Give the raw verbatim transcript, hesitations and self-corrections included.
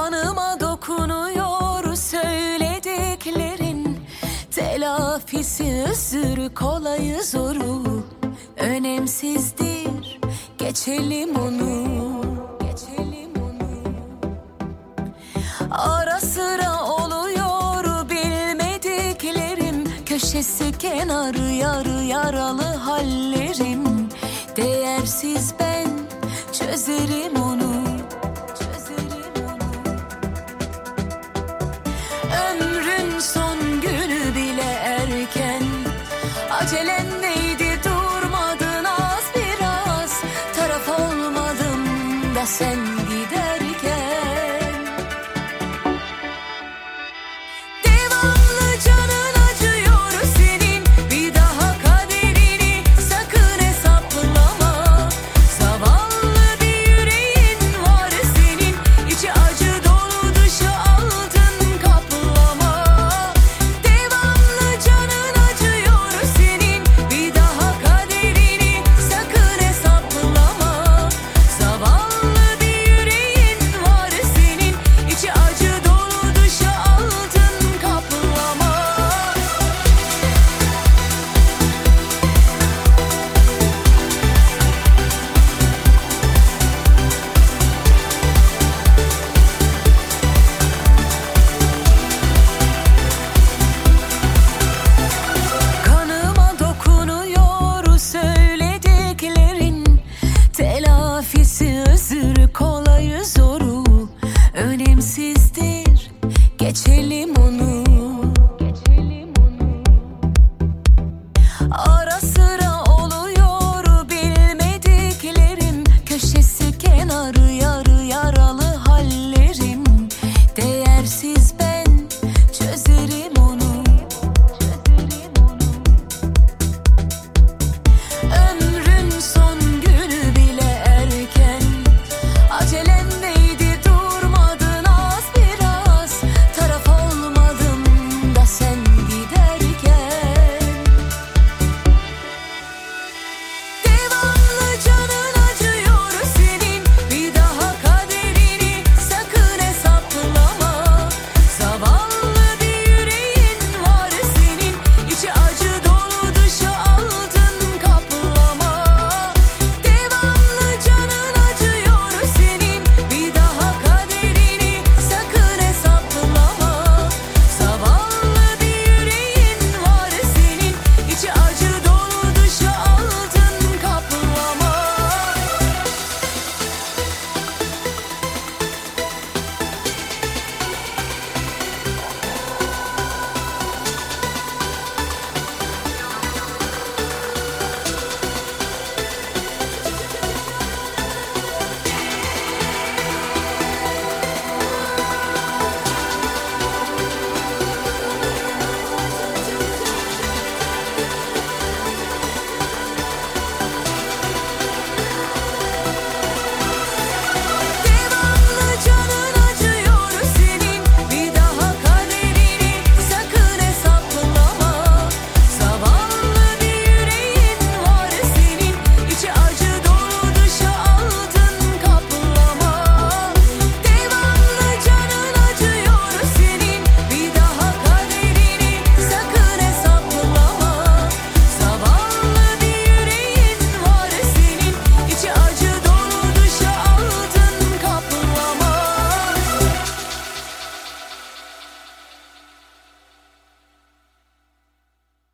Kanıma dokunuyor söylediklerin, telafisi özür kolayı zoru. Önemsizdir, geçelim onu, geçelim onu. Ara sıra oluyor bilmediklerim, köşesi kenarı yarı yaralı hallerim. Değersiz ben, çözerim onu, çözerim onu. Ömrün son günü bile erken, acelen neydi durmadın az biraz. Taraf olmadım da sen giderken. Devamlı canın acıyor senin, bir daha kaderini sakın hesaplama. Zavallı bir yüreğin var senin, içi acı dolu dışı altın kaplama. Devamlı canın acıyor senin, bir daha kaderini sakın hesaplama. Zavallı bir yüreğin var senin, içi acı dolu dışı altın kaplama. Kanıma dokunuyor söylediklerin, telafisi özür kolayı zoru. Önemsizdir, geçelim onu, geçelim onu. Ara